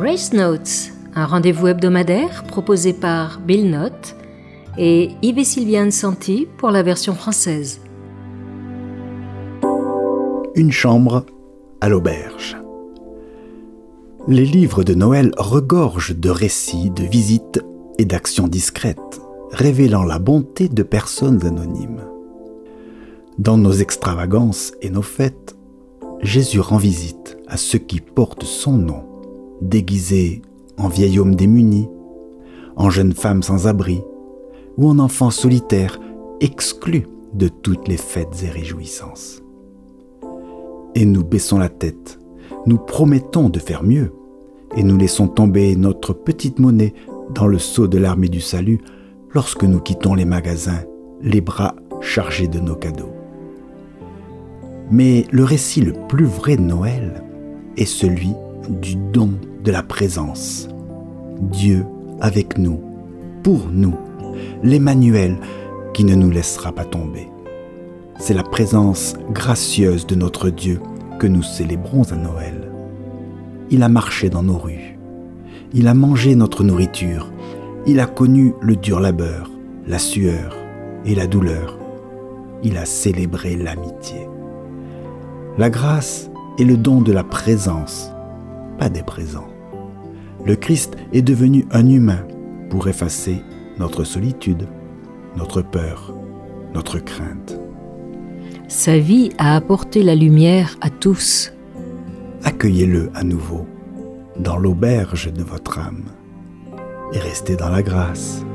Grace Notes, un rendez-vous hebdomadaire proposé par Bill Knott et Yves et Sylviane Santi pour la version française. Une chambre à l'auberge. Les livres de Noël regorgent de récits, de visites et d'actions discrètes, révélant la bonté de personnes anonymes. Dans nos extravagances et nos fêtes, Jésus rend visite à ceux qui portent son nom, déguisés en vieil homme démuni, en jeune femme sans abri ou en enfant solitaire, exclu de toutes les fêtes et réjouissances. Et nous baissons la tête, nous promettons de faire mieux, et nous laissons tomber notre petite monnaie dans le seau de l'armée du salut lorsque nous quittons les magasins, les bras chargés de nos cadeaux. Mais le récit le plus vrai de Noël est celui du don de la présence. Dieu avec nous, pour nous, l'Emmanuel qui ne nous laissera pas tomber. C'est la présence gracieuse de notre Dieu que nous célébrons à Noël. Il a marché dans nos rues. Il a mangé notre nourriture. Il a connu le dur labeur, la sueur et la douleur. Il a célébré l'amitié. La grâce est le don de la présence, pas des présents. Le Christ est devenu un humain pour effacer notre solitude, notre peur, notre crainte. Sa vie a apporté la lumière à tous. Accueillez-le à nouveau dans l'auberge de votre âme et restez dans la grâce.